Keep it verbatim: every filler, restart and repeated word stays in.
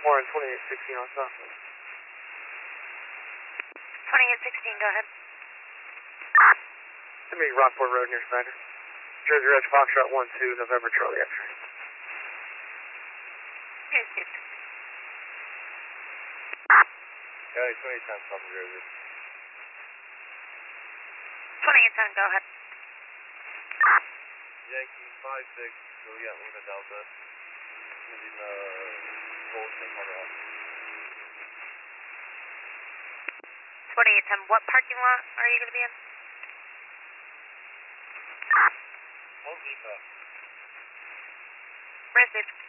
More on twenty-eight sixteen on Southwest. twenty-eight sixteen, go ahead. Send me Rockport Road near Snyder. Jersey Red Foxtrot one two, November Charlie X-ray. Yes, yes. Yeah, twenty-eight ten, South Jersey. twenty-eight ten, go ahead. Yankee five six, Juliet Luna Delta. Using the Golden cover up. twenty-eight ten, what parking lot are you going to be in? Home Depot. Received.